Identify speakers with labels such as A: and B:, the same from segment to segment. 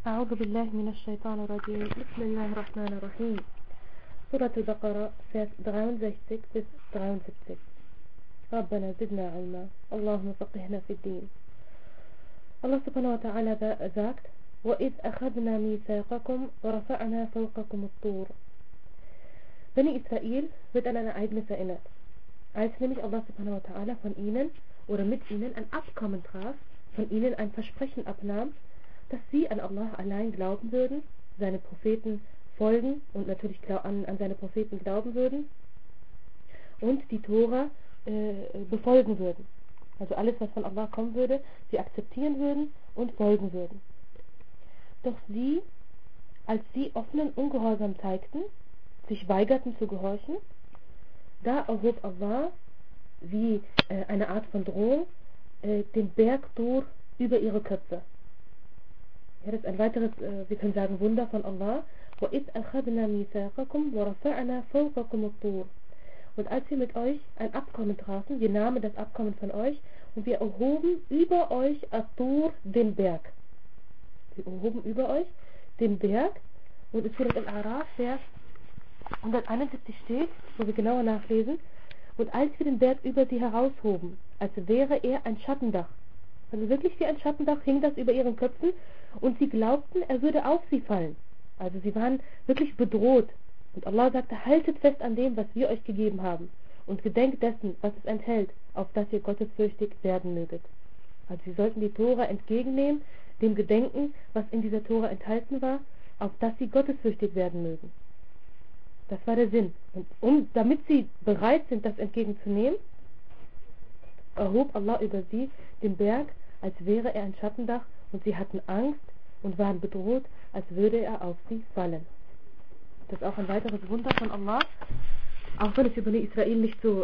A: أعوذ بالله من الشيطان الرجيم. بسم الله الرحمن الرحيم. سورة البقرة Vers 63 bis 73. ربنا زدنا علما اللهم فقهنا في الدين. Allah subhanahu wa ta'ala sagt: وَإِذْ أَخَذْنَا مِيثَاقَكُمْ وَرَفَعْنَا فَوْقَكُمُ الطُّورَ. Bani Israel wird an ein Ereignis erinnert, als nämlich Allah subhanahu wa ta'ala von ihnen oder mit ihnen ein Abkommen traf, von ihnen ein Versprechen abnahm, dass sie an Allah allein glauben würden, seine Propheten folgen und natürlich an seine Propheten glauben würden und die Tora befolgen würden. Also alles, was von Allah kommen würde, sie akzeptieren würden und folgen würden. Doch sie, als sie offenen Ungehorsam zeigten, sich weigerten zu gehorchen, da erhob Allah wie eine Art von Drohung den Berg Tur über ihre Köpfe. Ja, das ist ein weiteres, wir können sagen, Wunder von Allah. وَإِذْ أَخَذْنَا مِيثَاقَكُمْ وَرَفَعْنَا فَوْقَكُمُ الطُّورَ. Und als wir mit euch ein Abkommen trafen, wir nahmen das Abkommen von euch und wir erhoben über euch At-Tur, den Berg. Wir erhoben über euch den Berg, und es wird im Araf Vers 171 steht, wo wir genauer nachlesen: und als wir den Berg über sie heraushoben, als wäre er ein Schattendach, also wirklich wie ein Schattendach hing das über ihren Köpfen, und sie glaubten, er würde auf sie fallen. Also sie waren wirklich bedroht. Und Allah sagte: haltet fest an dem, was wir euch gegeben haben, und gedenkt dessen, was es enthält, auf dass ihr gottesfürchtig werden möget. Also sie sollten die Tora entgegennehmen, dem gedenken, was in dieser Tora enthalten war, auf dass sie gottesfürchtig werden mögen. Das war der Sinn. Und damit sie bereit sind, das entgegenzunehmen, erhob Allah über sie den Berg, als wäre er ein Schattendach, und sie hatten Angst und waren bedroht, als würde er auf sie fallen. Das ist auch ein weiteres Wunder von Allah, auch wenn es über die Israel nicht so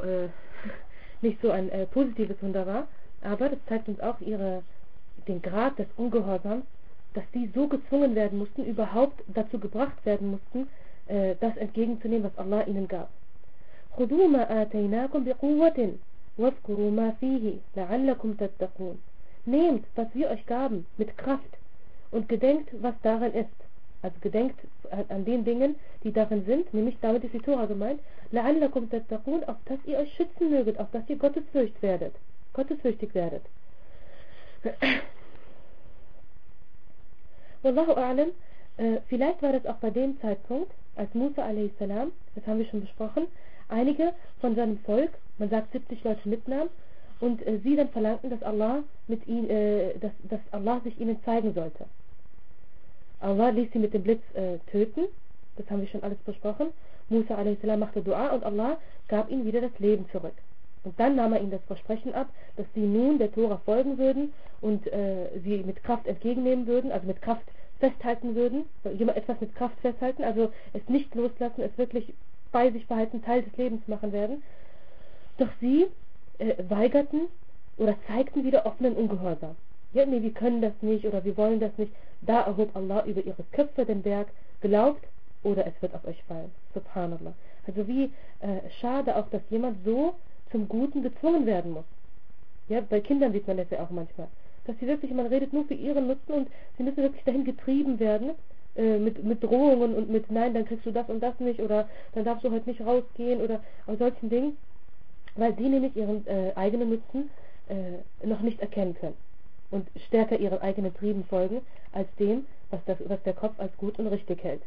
A: ein positives Wunder war, aber das zeigt uns auch den Grad des Ungehorsams, dass die so gezwungen werden mussten, überhaupt dazu gebracht werden mussten, das entgegenzunehmen, was Allah ihnen gab. خُذُوا مَا آتَيْنَاكُمْ بِقُوَّةٍ وَاذْكُرُوا مَا فِيهِ لَعَلَّكُمْ تَتَّقُونَ. Nehmt, was wir euch gaben, mit Kraft, und gedenkt, was darin ist. Also gedenkt an den Dingen, die darin sind, nämlich damit ist die Tora gemeint, لَعَلَّكُمْ تَتَّقُونَ, auf dass ihr euch schützen möget, auf dass ihr gottesfürchtig werdet. Wallahu a'lam, vielleicht war das auch bei dem Zeitpunkt, als Musa a.s., das haben wir schon besprochen, einige von seinem Volk, man sagt 70 Leute, mitnahm, und sie dann verlangten, dass Allah dass Allah sich ihnen zeigen sollte. Allah ließ sie mit dem Blitz töten, das haben wir schon alles besprochen. Musa a.s. machte Dua und Allah gab ihnen wieder das Leben zurück. Und dann nahm er ihnen das Versprechen ab, dass sie nun der Tora folgen würden und sie mit Kraft entgegennehmen würden, also mit Kraft festhalten würden, etwas mit Kraft festhalten, also es nicht loslassen, es wirklich bei sich behalten, Teil des Lebens machen werden. Doch sie weigerten oder zeigten wieder offenen Ungehorsam. Ja, nee, wir können das nicht oder wir wollen das nicht. Da erhob Allah über ihre Köpfe den Berg, glaubt oder es wird auf euch fallen. Subhanallah. Also wie schade auch, dass jemand so zum Guten gezwungen werden muss. Ja, bei Kindern sieht man das ja auch manchmal. Dass sie wirklich, man redet nur für ihren Nutzen und sie müssen wirklich dahin getrieben werden, mit Drohungen und mit nein, dann kriegst du das und das nicht oder dann darfst du heute nicht rausgehen oder aus solchen Dingen, weil die nämlich ihren eigenen Nutzen noch nicht erkennen können und stärker ihren eigenen Trieben folgen, als dem, was der Kopf als gut und richtig hält.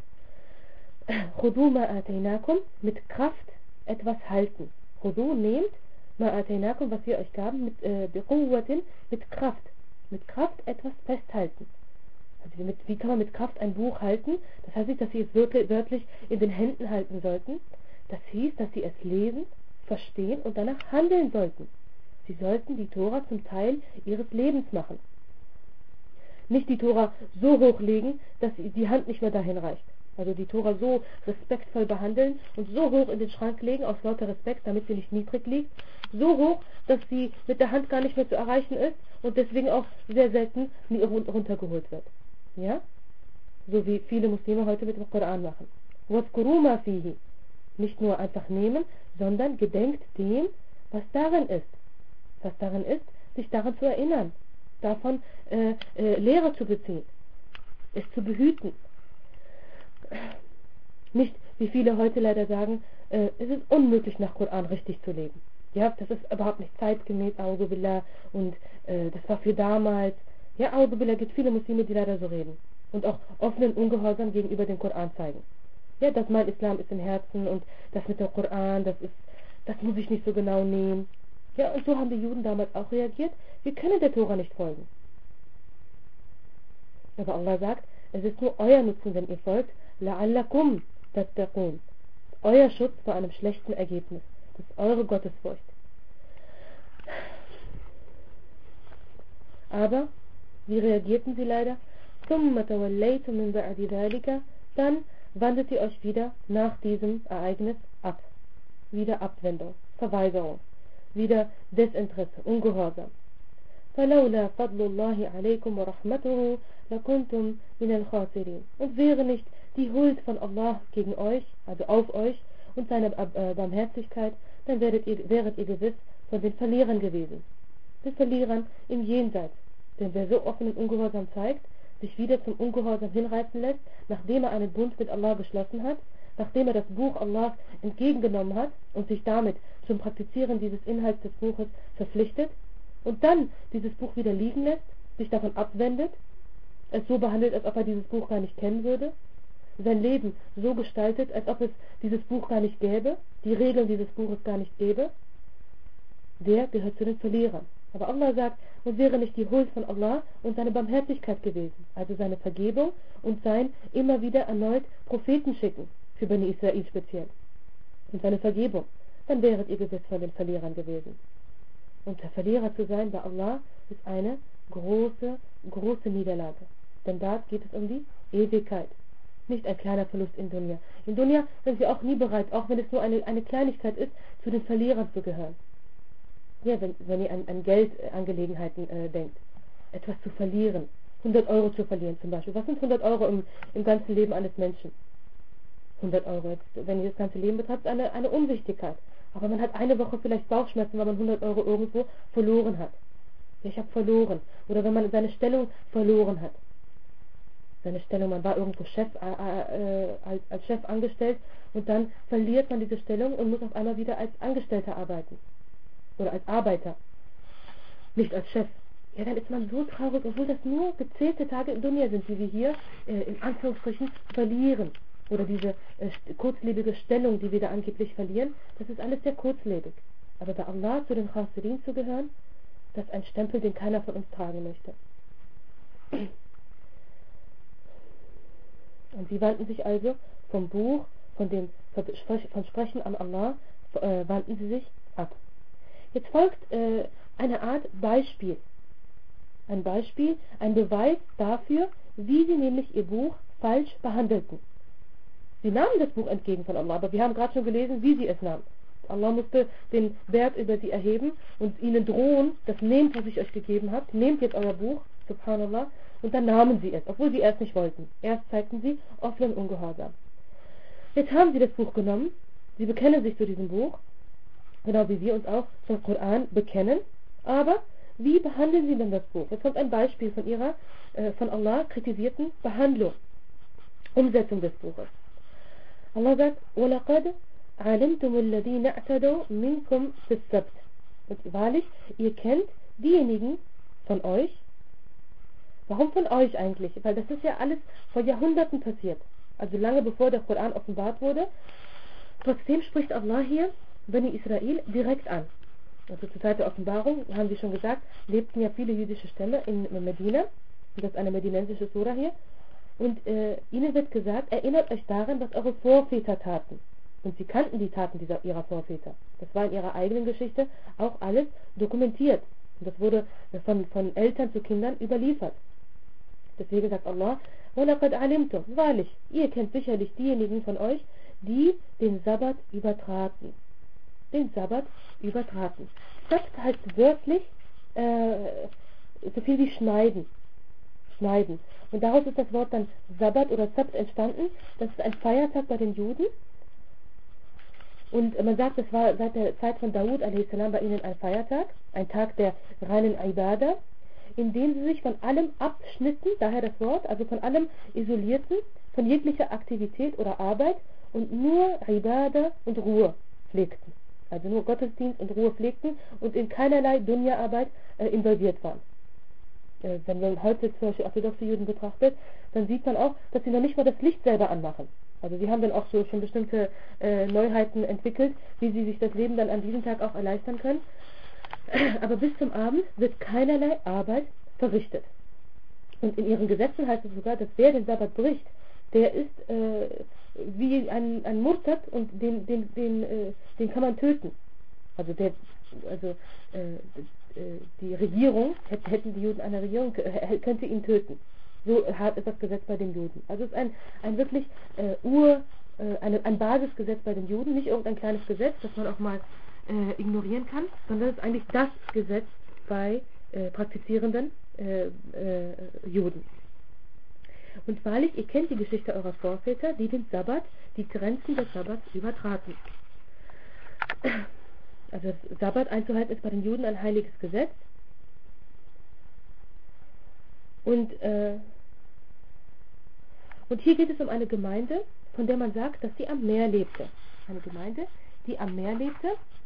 A: Khudu ma atainakum, mit Kraft etwas halten. Khudu, nehmt, ma atainakum, was wir euch gaben, mit biquwwatin, mit Kraft etwas festhalten. Also wie kann man mit Kraft ein Buch halten? Das heißt nicht, dass sie es wörtlich in den Händen halten sollten. Das hieß, dass sie es lesen, verstehen und danach handeln sollten. Sie sollten die Tora zum Teil ihres Lebens machen. Nicht die Tora so hochlegen, dass die Hand nicht mehr dahin reicht. Also die Tora so respektvoll behandeln und so hoch in den Schrank legen, aus lauter Respekt, damit sie nicht niedrig liegt. So hoch, dass sie mit der Hand gar nicht mehr zu erreichen ist und deswegen auch sehr selten runtergeholt wird. Ja? So wie viele Muslime heute mit dem Koran machen. وَاذْكُرُوا مَا فِيهِ. Nicht nur einfach nehmen, sondern gedenkt dem, was darin ist. Was darin ist, sich daran zu erinnern, davon Lehre zu beziehen. es zu behüten. Nicht, wie viele heute leider sagen, es ist unmöglich, nach Koran richtig zu leben. Ja, das ist überhaupt nicht zeitgemäß, A'udhu Billah, und das war für damals. Ja, A'udhu Billah, gibt viele Muslime, die leider so reden. Und auch offenen Ungehorsam gegenüber dem Koran zeigen. Ja, dass mein Islam ist im Herzen und das mit dem Koran, das muss ich nicht so genau nehmen. Ja, und so haben die Juden damals auch reagiert. Wir können der Tora nicht folgen. Aber Allah sagt, es ist nur euer Nutzen, wenn ihr folgt. La'allakum tattaqun. Euer Schutz vor einem schlechten Ergebnis. Das ist eure Gottesfurcht. Aber, wie reagierten sie leider? ثُمَّ تَوَلَّيْتُم مِّن بَعْدِ ذَلِكَ. Dann wandelt ihr euch wieder nach diesem Ereignis ab. Wieder Abwendung, Verweigerung, wieder Desinteresse, Ungehorsam. فَلَوْلَا فَضْلُ اللَّهِ عَلَيْكُمْ وَرَحْمَتُهُ لَكُنْتُمْ مِنَ الْخَاسِرِينَ. Und wäre nicht die Huld von Allah gegen euch, also auf euch, und seine Barmherzigkeit, dann wäret ihr gewiss von den Verlierern gewesen. Den Verlierern im Jenseits. Denn wer so offenen Ungehorsam zeigt, sich wieder zum Ungehorsam hinreißen lässt, nachdem er einen Bund mit Allah geschlossen hat, nachdem er das Buch Allahs entgegengenommen hat und sich damit zum Praktizieren dieses Inhalts des Buches verpflichtet und dann dieses Buch wieder liegen lässt, sich davon abwendet, es so behandelt, als ob er dieses Buch gar nicht kennen würde, sein Leben so gestaltet, als ob es dieses Buch gar nicht gäbe, die Regeln dieses Buches gar nicht gäbe, der gehört zu den Verlierern. Aber Allah sagt, und wäre nicht die Huld von Allah und seine Barmherzigkeit gewesen, also seine Vergebung und sein immer wieder erneut Propheten schicken, für Bani Israel speziell, und seine Vergebung, dann wäret ihr gewiss von den Verlierern gewesen. Und der Verlierer zu sein bei Allah ist eine große, große Niederlage. Denn da geht es um die Ewigkeit. Nicht ein kleiner Verlust in Dunya. In Dunya sind wir auch nie bereit, auch wenn es nur eine Kleinigkeit ist, zu den Verlierern zu gehören. Ja, wenn ihr an Geldangelegenheiten denkt. Etwas zu verlieren. 100 Euro zu verlieren zum Beispiel. Was sind 100 Euro im ganzen Leben eines Menschen? 100 Euro, jetzt, wenn ihr das ganze Leben betrachtet, eine Unwichtigkeit. Aber man hat eine Woche vielleicht Bauchschmerzen, weil man 100 Euro irgendwo verloren hat. Ja, ich habe verloren. Oder wenn man seine Stellung verloren hat. Seine Stellung, man war irgendwo Chef, als Chef angestellt und dann verliert man diese Stellung und muss auf einmal wieder als Angestellter arbeiten. Oder als Arbeiter. Nicht als Chef. Ja, dann ist man so traurig, obwohl das nur gezählte Tage in Dunya sind, die wir hier in Anführungsstrichen verlieren. Oder diese kurzlebige Stellung, die wir da angeblich verlieren, das ist alles sehr kurzlebig. Aber bei Allah zu den Khasirin zu gehören, das ist ein Stempel, den keiner von uns tragen möchte. Und sie wandten sich also vom Buch, von Sprechen an Allah, wandten sie sich ab. Jetzt folgt eine Art Beispiel. Ein Beispiel, ein Beweis dafür, wie sie nämlich ihr Buch falsch behandelten. Sie nahmen das Buch entgegen von Allah, aber wir haben gerade schon gelesen, wie sie es nahmen. Allah musste den Berg über sie erheben und ihnen drohen, das nehmt, was ich euch gegeben habe, nehmt jetzt euer Buch, subhanallah, und dann nahmen sie es, obwohl sie erst nicht wollten. Erst zeigten sie offenen Ungehorsam. Jetzt haben sie das Buch genommen, sie bekennen sich zu diesem Buch, genau wie wir uns auch zum Koran bekennen, aber wie behandeln sie denn das Buch? Jetzt kommt ein Beispiel von ihrer, von Allah kritisierten Behandlung, Umsetzung des Buches. Allah sagt, وَلَقَدْ عَلِمْتُمُ الَّذِينَ اعْتَدَوْا مِنْكُمْ فِي السَّبْتِ. Und wahrlich, ihr kennt diejenigen von euch. Warum von euch eigentlich? Weil das ist ja alles vor Jahrhunderten passiert. Also lange bevor der Koran offenbart wurde. Trotzdem spricht Allah hier Bani Israel direkt an. Also zur Zeit der Offenbarung, haben wir schon gesagt, lebten ja viele jüdische Stämme in Medina. Und das ist eine medinensische Sura hier. Und ihnen wird gesagt, erinnert euch daran, was eure Vorväter taten. Und sie kannten die Taten ihrer Vorväter. Das war in ihrer eigenen Geschichte auch alles dokumentiert. Und das wurde von Eltern zu Kindern überliefert. Deswegen sagt Allah, وَلَقَدْ عَلِمْتُمْ. Wahrlich, ihr kennt sicherlich diejenigen von euch, die den Sabbat übertraten. Den Sabbat übertraten. Sabbat heißt wörtlich so viel wie schneiden. Schneiden. Und daraus ist das Wort dann Sabbat oder Sabt entstanden. Das ist ein Feiertag bei den Juden. Und man sagt, das war seit der Zeit von Dawud a.s. bei ihnen ein Feiertag. Ein Tag der reinen Ibadah, indem sie sich von allem abschnitten, daher das Wort, also von allem isolierten, von jeglicher Aktivität oder Arbeit und nur Ibadah und Ruhe pflegten. Also nur Gottesdienst und Ruhe pflegten und in keinerlei Dunya-Arbeit involviert waren. Wenn man heute zum Beispiel orthodoxe Juden betrachtet, dann sieht man auch, dass sie noch nicht mal das Licht selber anmachen. Also sie haben dann auch so schon bestimmte Neuheiten entwickelt, wie sie sich das Leben dann an diesem Tag auch erleichtern können. Aber bis zum Abend wird keinerlei Arbeit verrichtet. Und in ihren Gesetzen heißt es sogar, dass wer den Sabbat bricht, der ist wie ein Murtad und den kann man töten. Also die Regierung, hätten die Juden eine Regierung, könnte ihn töten. So hart ist das Gesetz bei den Juden. Also es ist ein wirklich ein Basisgesetz bei den Juden, nicht irgendein kleines Gesetz, das man auch mal ignorieren kann, sondern es ist eigentlich das Gesetz bei praktizierenden Juden. Und wahrlich, ihr kennt die Geschichte eurer Vorväter, die den Sabbat, die Grenzen des Sabbats übertraten. Also das Sabbat einzuhalten ist bei den Juden ein heiliges Gesetz. Und hier geht es um eine Gemeinde, von der man sagt, dass sie am Meer lebte. Eine Gemeinde, die am Meer lebte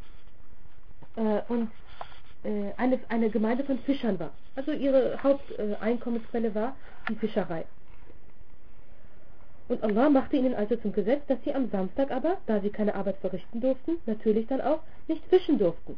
A: und eine Gemeinde von Fischern war. Also ihre Haupteinkommensquelle war die Fischerei. Und Allah machte ihnen also zum Gesetz, dass sie am Samstag aber, da sie keine Arbeit verrichten durften, natürlich dann auch nicht fischen durften.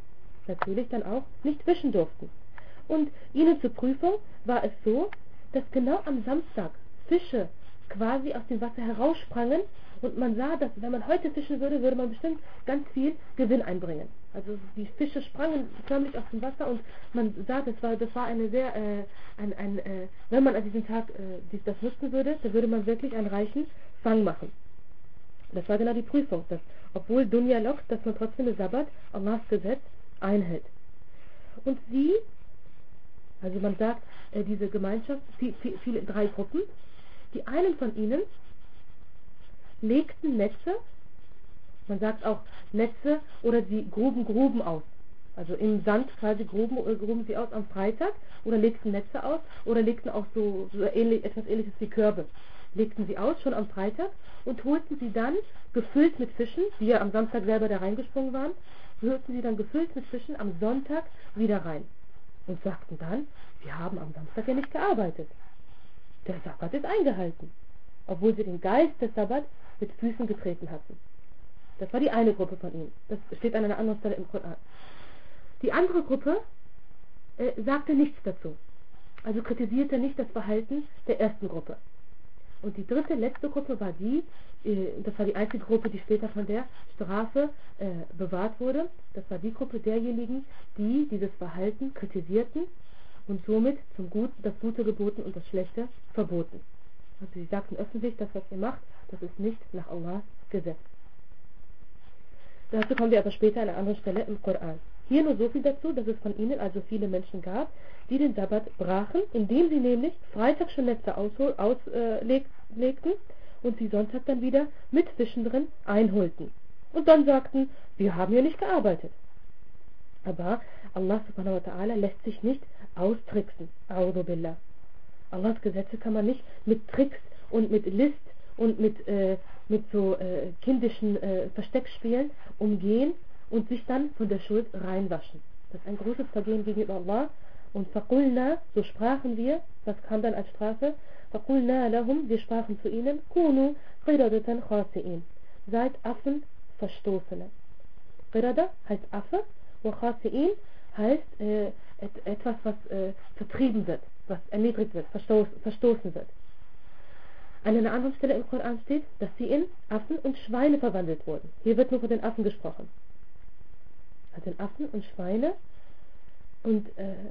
A: Und ihnen zur Prüfung war es so, dass genau am Samstag Fische quasi aus dem Wasser heraussprangen und man sah, dass wenn man heute fischen würde, würde man bestimmt ganz viel Gewinn einbringen. Also die Fische sprangen förmlich aus dem Wasser und man sah, das war eine sehr, wenn man an diesem Tag das nutzen würde, dann würde man wirklich einen reichen Fang machen. Das war genau die Prüfung, dass obwohl Dunya lockt, dass man trotzdem den Sabbat, Allahs Gesetz, einhält. Und also man sagt, diese Gemeinschaft, viele 3 Gruppen, die einen von ihnen legten Netze, man sagt auch Netze, oder sie gruben aus. Also im Sand quasi gruben sie aus am Freitag oder legten Netze aus oder legten auch so etwas ähnliches wie Körbe. Legten sie aus, schon am Freitag, und holten sie dann gefüllt mit Fischen, die ja am Samstag selber da reingesprungen waren, holten sie dann gefüllt mit Fischen am Sonntag wieder rein. Und sagten dann, wir haben am Samstag ja nicht gearbeitet. Der Sabbat ist eingehalten. Obwohl sie den Geist des Sabbats mit Füßen getreten hatten. Das war die eine Gruppe von ihnen. Das steht an einer anderen Stelle im Koran. Die andere Gruppe sagte nichts dazu. Also kritisierte nicht das Verhalten der ersten Gruppe. Und die dritte, letzte Gruppe war das war die einzige Gruppe, die später von der Strafe bewahrt wurde. Das war die Gruppe derjenigen, die dieses Verhalten kritisierten und somit das Gute geboten und das Schlechte verboten. Also sie sagten öffentlich, das was ihr macht, das ist nicht nach Allahs Gesetz. Dazu kommen wir aber später an einer anderen Stelle im Koran. Hier nur so viel dazu, dass es von ihnen also viele Menschen gab, die den Sabbat brachen, indem sie nämlich Freitag schon Netze auslegten und sie Sonntag dann wieder mit Fischen drin einholten. Und dann sagten, wir haben ja nicht gearbeitet. Aber Allah subhanahu wa ta'ala lässt sich nicht austricksen. A'udhu billah. Allahs Gesetze kann man nicht mit Tricks und mit List und mit so kindischen Versteckspielen umgehen und sich dann von der Schuld reinwaschen. Das ist ein großes Vergehen gegenüber Allah. Und faqulna, so sprachen wir, was kam dann als Strafe? Faqulna lahum, wir sprachen zu ihnen, kunu qiradatan khasi'in, seid Affen Verstoßene. Qirada heißt Affe, wa khasi'in heißt etwas, was vertrieben wird, was erniedrigt wird, verstoßen wird. An einer anderen Stelle im Koran steht, dass sie in Affen und Schweine verwandelt wurden. Hier wird nur von den Affen gesprochen. Also in Affen und Schweine. Und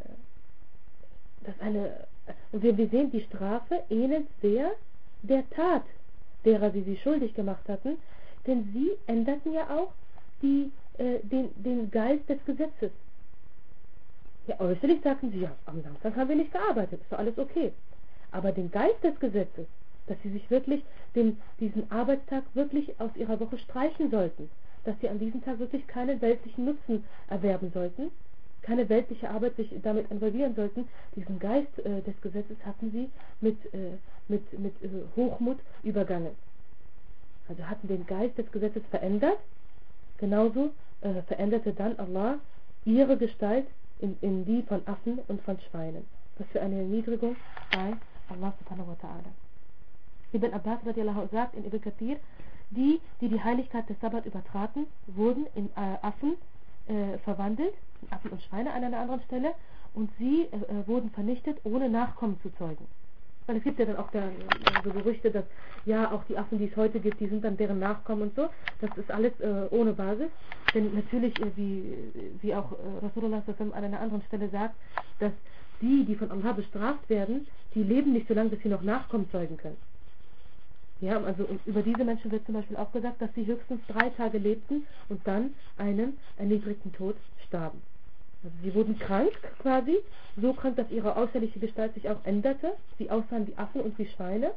A: und wir sehen, die Strafe ähnelt sehr der Tat, derer sie schuldig gemacht hatten, denn sie änderten ja auch den Geist des Gesetzes. Ja, äußerlich sagten sie, ja, am Samstag haben wir nicht gearbeitet, ist doch alles okay. Aber den Geist des Gesetzes, dass sie sich wirklich diesen Arbeitstag wirklich aus ihrer Woche streichen sollten, dass sie an diesem Tag wirklich keinen weltlichen Nutzen erwerben sollten, keine weltliche Arbeit sich damit involvieren sollten, diesen Geist des Gesetzes hatten sie mit Hochmut übergangen. Also hatten den Geist des Gesetzes verändert, genauso veränderte dann Allah ihre Gestalt in die von Affen und von Schweinen. Was für eine Erniedrigung bei Allah subhanahu wa ta'ala. Ibn Abbas radiallahu sagt in Ibn Kathir, die Heiligkeit des Sabbat übertraten, wurden in Affen verwandelt, in Affen und Schweine an einer anderen Stelle, und sie wurden vernichtet, ohne Nachkommen zu zeugen. Weil es gibt ja dann auch so Gerüchte, dass ja auch die Affen, die es heute gibt, die sind dann deren Nachkommen und so. Das ist alles ohne Basis. Denn natürlich, wie auch Rasulullah an einer anderen Stelle sagt, dass die von Allah bestraft werden, die leben nicht so lange, bis sie noch Nachkommen zeugen können. Ja, also über diese Menschen wird zum Beispiel auch gesagt, dass sie höchstens 3 Tage lebten und dann einen erniedrigten Tod starben. Also sie wurden krank quasi, so krank, dass ihre äußerliche Gestalt sich auch änderte. Sie aussahen wie Affen und wie Schweine.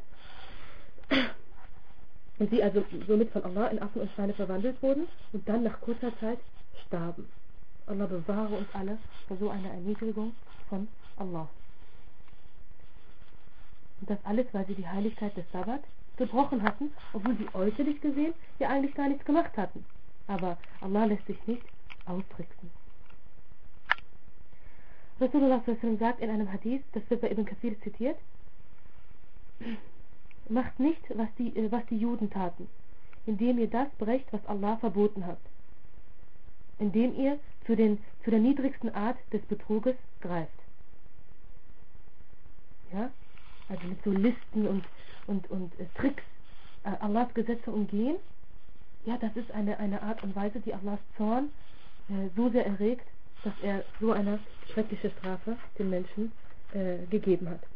A: Und sie also somit von Allah in Affen und Schweine verwandelt wurden und dann nach kurzer Zeit starben. Allah bewahre uns alle vor so einer Erniedrigung von Allah. Und das alles, weil sie die Heiligkeit des Sabbat gebrochen hatten, obwohl sie äußerlich gesehen ja eigentlich gar nichts gemacht hatten. Aber Allah lässt sich nicht austricksen. Rasulullah sagt in einem Hadith, das wird bei Ibn Kathir zitiert, macht nicht, was die Juden taten, indem ihr das brecht, was Allah verboten hat, indem ihr zu der niedrigsten Art des Betruges greift. Ja? Also mit so Listen und Tricks Allahs Gesetze umgehen, ja, das ist eine Art und Weise, die Allahs Zorn so sehr erregt, dass er so eine schreckliche Strafe den Menschen gegeben hat.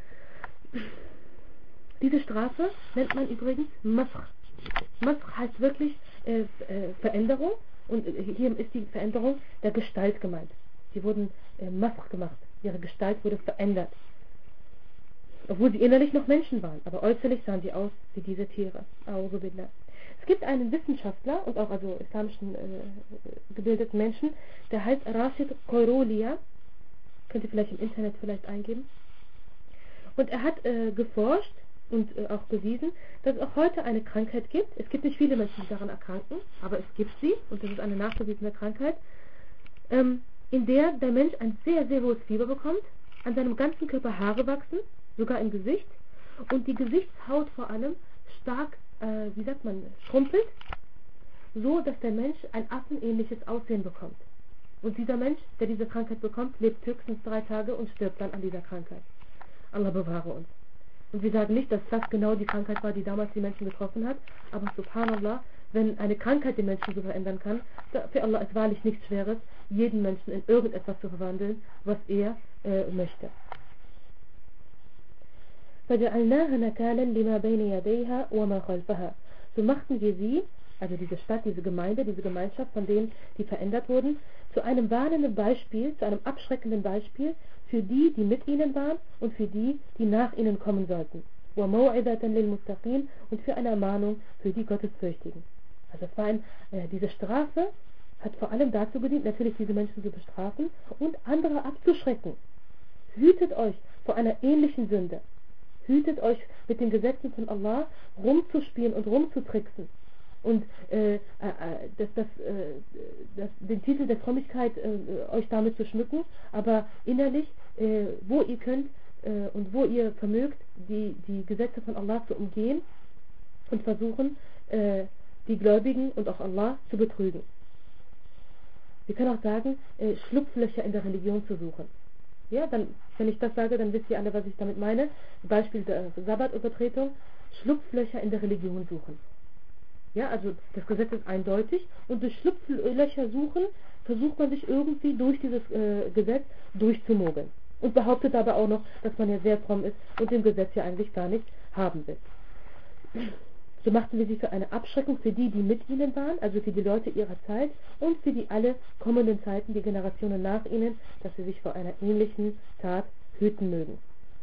A: Diese Strafe nennt man übrigens Masr. Masr heißt wirklich Veränderung, und hier ist die Veränderung der Gestalt gemeint. Sie wurden Masr gemacht, ihre Gestalt wurde verändert. Obwohl sie innerlich noch Menschen waren, aber äußerlich sahen sie aus wie diese Tiere. Es gibt einen Wissenschaftler und auch also islamischen gebildeten Menschen, der heißt Rashid Khairulia. Könnt ihr vielleicht im Internet eingeben. Und er hat geforscht und auch bewiesen, dass es auch heute eine Krankheit gibt. Es gibt nicht viele Menschen, die daran erkranken, aber es gibt sie, und das ist eine nachgewiesene Krankheit, in der der Mensch ein sehr, sehr hohes Fieber bekommt, an seinem ganzen Körper Haare wachsen, sogar im Gesicht, und die Gesichtshaut vor allem stark, schrumpelt, so dass der Mensch ein affenähnliches Aussehen bekommt. Und dieser Mensch, der diese Krankheit bekommt, lebt höchstens 3 Tage und stirbt dann an dieser Krankheit. Allah bewahre uns. Und wir sagen nicht, dass das genau die Krankheit war, die damals die Menschen getroffen hat, aber subhanallah, wenn eine Krankheit den Menschen so verändern kann, für Allah ist wahrlich nichts Schweres, jeden Menschen in irgendetwas zu verwandeln, was er möchte. فَجَعَلْنَاهَا نَكَالًا لِمَا بَيْنَ يَدَيْهَا وَمَا خَلْفَهَا. So machten wir sie, also diese Stadt, diese Gemeinde, diese Gemeinschaft, von denen die verändert wurden, zu einem warnenden Beispiel, zu einem abschreckenden Beispiel für die, die mit ihnen waren, und für die, die nach ihnen kommen sollten. وَمَوْعِظَةً لِلْمُتَّقِينَ, und für eine Ermahnung für die Gottesfürchtigen. Also es war diese Strafe hat vor allem dazu gedient, natürlich diese Menschen zu bestrafen und andere abzuschrecken. Hütet euch vor einer ähnlichen Sünde. Hütet euch mit den Gesetzen von Allah rumzuspielen und rumzutricksen und den Titel der Frömmigkeit euch damit zu schmücken, aber innerlich, wo ihr könnt und wo ihr vermögt, die Gesetze von Allah zu umgehen und versuchen, die Gläubigen und auch Allah zu betrügen. Wir können auch sagen, Schlupflöcher in der Religion zu suchen. Ja, dann, wenn ich das sage, dann wisst ihr alle, was ich damit meine. Beispiel der Sabbatübertretung, Schlupflöcher in der Religion suchen. Ja, also das Gesetz ist eindeutig, und durch Schlupflöcher suchen versucht man sich irgendwie durch dieses Gesetz durchzumogeln. Und behauptet aber auch noch, dass man ja sehr fromm ist und dem Gesetz ja eigentlich gar nicht haben will. So machten wir sie für eine Abschreckung für die, die mit ihnen waren, also für die Leute ihrer Zeit, und für die alle kommenden Zeiten, die Generationen nach ihnen, dass sie sich vor einer ähnlichen Tat hüten mögen.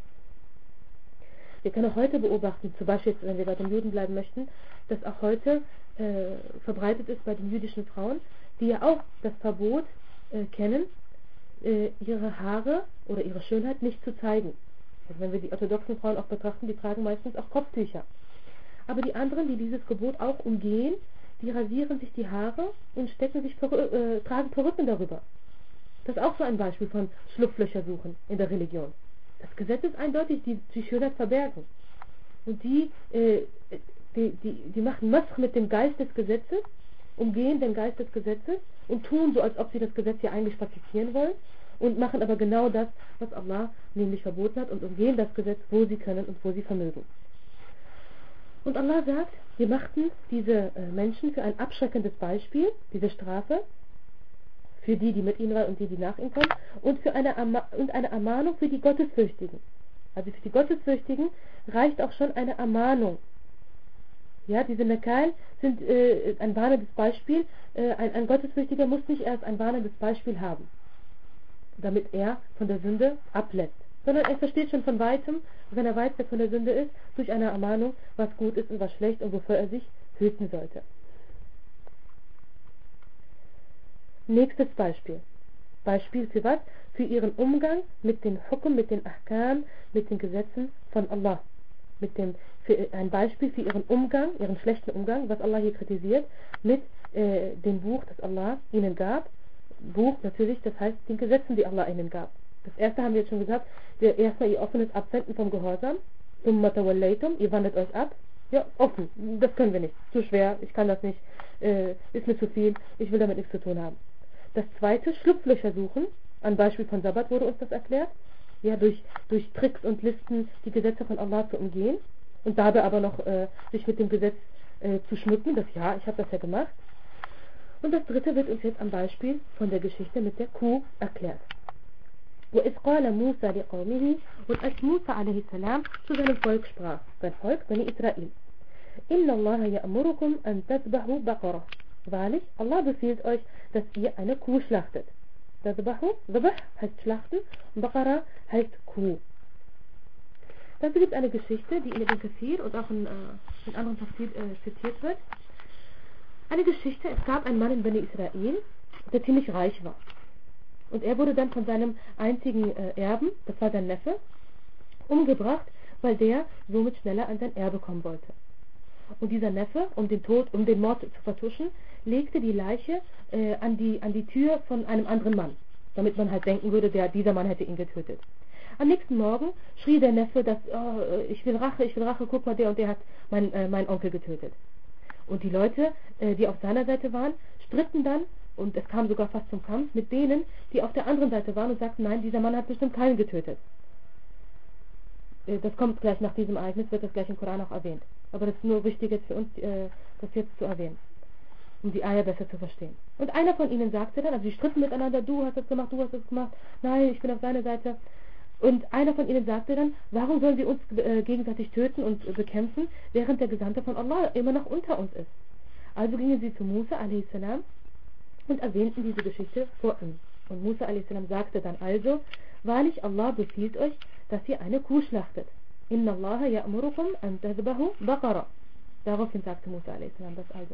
A: Wir können auch heute beobachten, zum Beispiel, wenn wir bei den Juden bleiben möchten, dass auch heute verbreitet ist bei den jüdischen Frauen, die ja auch das Verbot kennen, ihre Haare oder ihre Schönheit nicht zu zeigen. Also wenn wir die orthodoxen Frauen auch betrachten, die tragen meistens auch Kopftücher. Aber die anderen, die dieses Gebot auch umgehen, die rasieren sich die Haare und tragen Perücken darüber. Das ist auch so ein Beispiel von Schlupflöcher suchen in der Religion. Das Gesetz ist eindeutig, die Schönheit verbergen. Und die machen Masch mit dem Geist des Gesetzes, umgehen den Geist des Gesetzes und tun so, als ob sie das Gesetz hier eigentlich praktizieren wollen und machen aber genau das, was Allah nämlich verboten hat und umgehen das Gesetz, wo sie können und wo sie vermögen. Und Allah sagt, wir machten diese Menschen für ein abschreckendes Beispiel, diese Strafe, für die mit ihnen waren und die nach ihnen kommen, und für eine Ermahnung für die Gottesfürchtigen. Also für die Gottesfürchtigen reicht auch schon eine Ermahnung. Ja, diese Nakal sind ein warnendes Beispiel. Ein Gottesfürchtiger muss nicht erst ein warnendes Beispiel haben, damit er von der Sünde ablässt, sondern er versteht schon von Weitem, wenn er weit weg von der Sünde ist, durch eine Ermahnung, was gut ist und was schlecht und wofür er sich hüten sollte. Nächstes Beispiel. Beispiel für was? Für ihren Umgang mit den Hukm, mit den Ahkam, mit den Gesetzen von Allah. Ein Beispiel für ihren Umgang, ihren schlechten Umgang, was Allah hier kritisiert, mit dem Buch, das Allah ihnen gab. Buch natürlich, das heißt den Gesetzen, die Allah ihnen gab. Das erste haben wir jetzt schon gesagt, erstmal ihr offenes Abwenden vom Gehorsam. Ihr wandert euch ab. Ja, offen, das können wir nicht. Zu schwer, ich kann das nicht, ist mir zu viel, ich will damit nichts zu tun haben. Das zweite, Schlupflöcher suchen. Ein Beispiel von Sabbat wurde uns das erklärt. Ja, durch Tricks und Listen die Gesetze von Allah zu umgehen und dabei aber noch sich mit dem Gesetz zu schmücken, ich habe das ja gemacht. Und das dritte wird uns jetzt am Beispiel von der Geschichte mit der Kuh erklärt. وَإِذْ قَالَ مُوسَى لِقَوْمِهِ Und als Musa a.s. zu seinem Volk sprach, sein Volk, Bani Israel, إِنَّ اللَّهَ يَأْمُرُكُمْ أَن تَذْبَحُوا بَقَرَةً Wahrlich, Allah befiehlt euch, dass ihr eine Kuh schlachtet. Tadbahu, Dhabh heißt schlachten und Baqara heißt Kuh. Dazu gibt es eine Geschichte, die in Ibn Kathir und auch in anderen Tafsir zitiert wird. Eine Geschichte, es gab einen Mann in Bani Israel, der ziemlich reich war. Und er wurde dann von seinem einzigen Erben, das war sein Neffe, umgebracht, weil der somit schneller an sein Erbe kommen wollte. Und dieser Neffe, um den Mord zu vertuschen, legte die Leiche an die Tür von einem anderen Mann, damit man halt denken würde, dieser Mann hätte ihn getötet. Am nächsten Morgen schrie der Neffe, ich will Rache, guck mal, der und der hat meinen Onkel getötet. Und die Leute, die auf seiner Seite waren, stritten dann, und es kam sogar fast zum Kampf, mit denen, die auf der anderen Seite waren und sagten, nein, dieser Mann hat bestimmt keinen getötet. Das kommt gleich nach diesem Ereignis, wird das gleich im Koran auch erwähnt. Aber das ist nur wichtig jetzt für uns, das jetzt zu erwähnen, um die Eier besser zu verstehen. Und einer von ihnen sagte dann, also sie stritten miteinander, du hast das gemacht, nein, ich bin auf deiner Seite. Und einer von ihnen sagte dann, warum sollen wir uns gegenseitig töten und bekämpfen, während der Gesandte von Allah immer noch unter uns ist. Also gingen sie zu Musa a.s. und erwähnten diese Geschichte vor ihm. Und Musa a.s. sagte dann also, wahrlich Allah befiehlt euch, dass ihr eine Kuh schlachtet. Inna Allah ya'murukum an tadhbahu baqara. Daraufhin sagte Musa a.s. das also.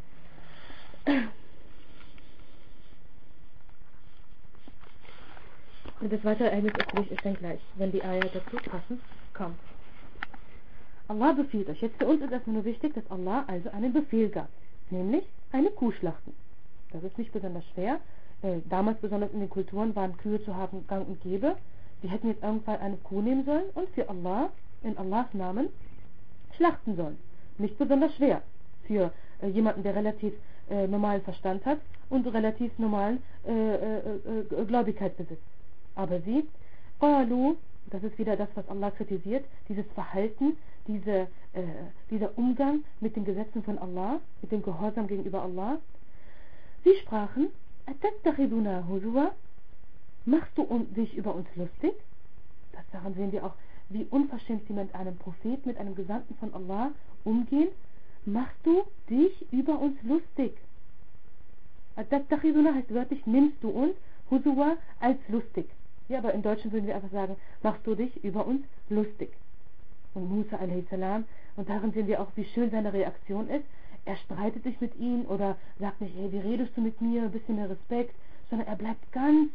A: Und das weitere Ereignis ist dann gleich, wenn die Eier dazu passend kommt. Allah befiehlt euch. Jetzt für uns ist erstmal nur wichtig, dass Allah also einen Befehl gab, nämlich eine Kuh schlachten. Das ist nicht besonders schwer. Damals besonders in den Kulturen waren Kühe zu haben gang und gäbe. Sie hätten jetzt irgendwann eine Kuh nehmen sollen und für Allah, in Allahs Namen, schlachten sollen. Nicht besonders schwer für jemanden, der relativ normalen Verstand hat und relativ normalen Gläubigkeit besitzt. Aber sie, qalu, das ist wieder das, was Allah kritisiert, dieses Verhalten, dieser Umgang mit den Gesetzen von Allah, mit dem Gehorsam gegenüber Allah. Sie sprachen, atattakhiduna huzwa, machst du dich über uns lustig? Daran sehen wir auch, wie unverschämt sie mit einem Prophet, mit einem Gesandten von Allah umgehen. Machst du dich über uns lustig? Atattakhiduna heißt wörtlich, nimmst du uns, huzwa, als lustig. Ja, aber im Deutschen würden wir einfach sagen, machst du dich über uns lustig. Und Musa a.s., und darin sehen wir auch, wie schön seine Reaktion ist. Er streitet sich mit ihnen oder sagt nicht, hey, wie redest du mit mir, ein bisschen mehr Respekt, sondern er bleibt ganz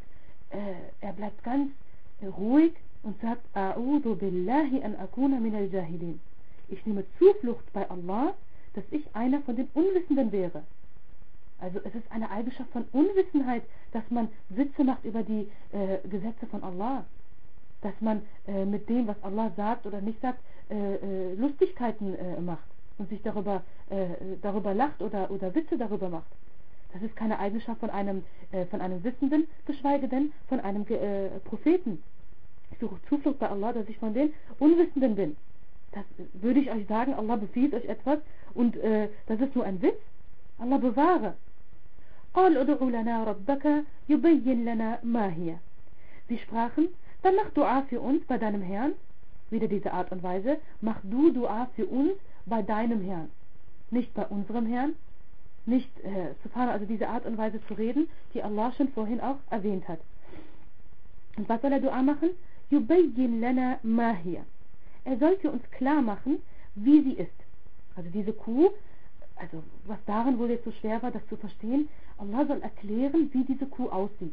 A: er bleibt ganz ruhig und sagt, A'udhu billahi an akuna min al-jahilin. Ich nehme Zuflucht bei Allah, dass ich einer von den Unwissenden wäre. Also es ist eine Eigenschaft von Unwissenheit, dass man Witze macht über die Gesetze von Allah. Dass man mit dem, was Allah sagt oder nicht sagt, Lustigkeiten macht und sich darüber lacht oder Witze darüber macht. Das ist keine Eigenschaft von einem Wissenden, geschweige denn von einem Propheten. Ich suche Zuflucht bei Allah, dass ich von den Unwissenden bin. Das würde ich euch sagen, Allah befiehlt euch etwas und das ist nur ein Witz. Allah bewahre. قال ادع لنا ربك يبين لنا ما هي. Sie sprachen, dann mach Dua für uns bei deinem Herrn. Wieder diese Art und Weise. Mach du Dua für uns bei deinem Herrn. Nicht bei unserem Herrn. Nicht, also diese Art und Weise zu reden, die Allah schon vorhin auch erwähnt hat. Und was soll er Dua machen? يبين لنا ما هي. Er soll für uns klar machen, wie sie ist. Also diese Kuh, also was darin wohl jetzt so schwer war, das zu verstehen, Allah soll erklären, wie diese Kuh aussieht.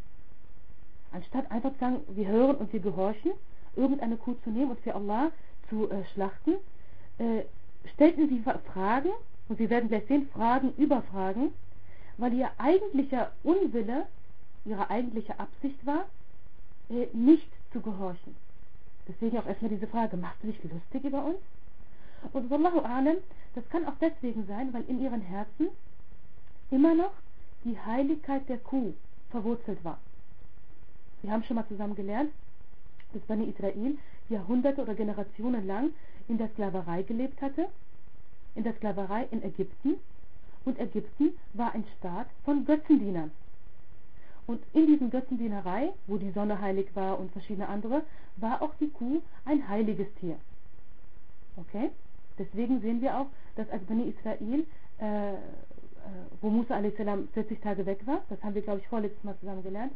A: Anstatt einfach zu sagen, wir hören und wir gehorchen, irgendeine Kuh zu nehmen und für Allah zu schlachten, stellten sie Fragen, und Sie werden gleich sehen, Fragen über Fragen, weil ihr eigentlicher Unwille, ihre eigentliche Absicht war, nicht zu gehorchen. Deswegen auch erstmal diese Frage, machst du dich lustig über uns? Und Wallahu a'lam, das kann auch deswegen sein, weil in ihren Herzen immer noch die Heiligkeit der Kuh verwurzelt war. Wir haben schon mal zusammen gelernt, dass Bani Israel Jahrhunderte oder Generationen lang in der Sklaverei gelebt hatte, in der Sklaverei in Ägypten, und Ägypten war ein Staat von Götzendienern. Und in diesen Götzendienerei, wo die Sonne heilig war und verschiedene andere, war auch die Kuh ein heiliges Tier. Okay? Deswegen sehen wir auch, dass als Bani Israel, wo Musa a.s. 40 Tage weg war, das haben wir, glaube ich, vorletztes Mal zusammen gelernt,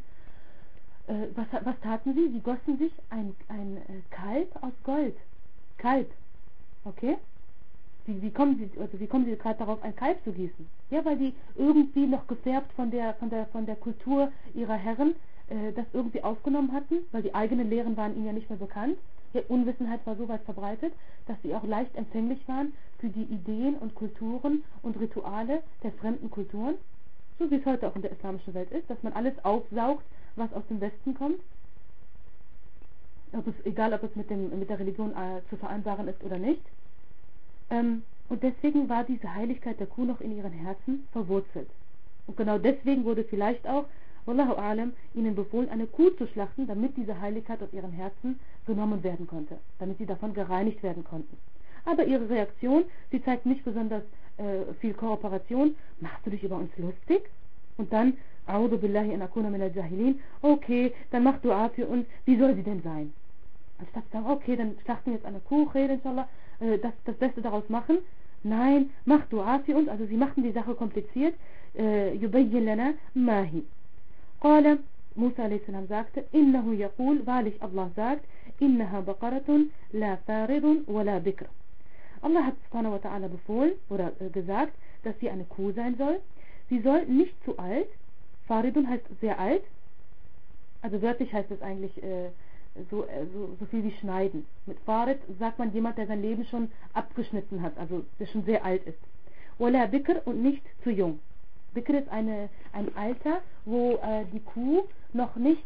A: was taten sie? Sie gossen sich ein Kalb aus Gold. Kalb. Okay? Wie kommen sie gerade darauf, ein Kalb zu gießen? Ja, weil die irgendwie noch gefärbt von der Kultur ihrer Herren das irgendwie aufgenommen hatten, weil die eigenen Lehren waren ihnen ja nicht mehr bekannt. Die Unwissenheit war so weit verbreitet, dass sie auch leicht empfänglich waren für die Ideen und Kulturen und Rituale der fremden Kulturen, so wie es heute auch in der islamischen Welt ist, dass man alles aufsaugt, was aus dem Westen kommt, egal ob es mit der Religion zu vereinbaren ist oder nicht. Und deswegen war diese Heiligkeit der Kuh noch in ihren Herzen verwurzelt. Und genau deswegen wurde vielleicht auch, Wallahu a'lam, ihnen befohlen, eine Kuh zu schlachten, damit diese Heiligkeit aus ihren Herzen genommen werden konnte, damit sie davon gereinigt werden konnten. Aber ihre Reaktion, sie zeigt nicht besonders viel Kooperation. Machst du dich über uns lustig? Und dann, A'udhu billahi an akuna min al-jahilin, okay, dann mach Dua für uns, wie soll sie denn sein? Anstatt zu sagen, okay, dann schlachten wir jetzt eine Kuh, inshallah, das Beste daraus machen. Nein, mach Dua für uns. Also sie machten die Sache kompliziert. Yubayyin lana mahi. Qala, Musa a.s. sagte, innahu yaqul, wahrlich Allah sagt, innaha baqaratun la faridun wa la bikr. Allah hat subhanahu wa ta'ala befohlen oder gesagt, dass sie eine Kuh sein soll. Sie soll nicht zu alt. Faridun heißt sehr alt. Also wörtlich heißt es eigentlich so viel wie schneiden. Mit Farid sagt man jemand, der sein Leben schon abgeschnitten hat, also der schon sehr alt ist. Wala Bikr, und nicht zu jung. Bikr ist ein Alter, wo die Kuh noch nicht